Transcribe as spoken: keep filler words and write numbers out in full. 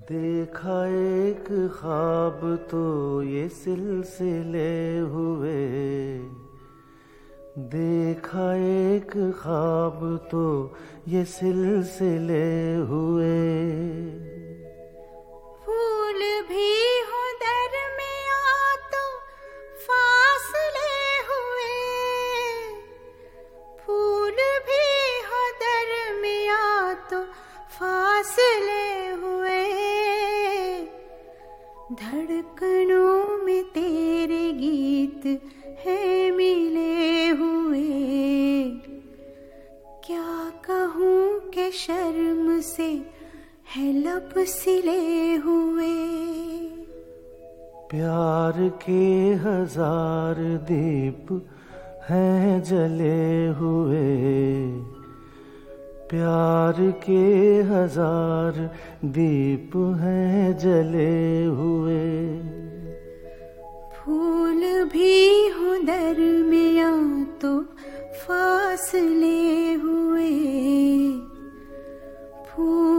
देखा एक ख्वाब तो ये सिलसिले हुए, देखा एक ख्वाब तो ये सिलसिले हुए। फूल भी हो दरमियां तो फासले हुए, फूल भी हो दरमियां तो फासले हुए। धड़कनों में तेरे गीत है मिले हुए, क्या कहूँ के शर्म से है लब सिले हुए। प्यार के हजार दीप हैं जले हुए, प्यार के हजार दीप हैं जले हुए। फूल भी हो दरमियां तो फासले हुए, फूल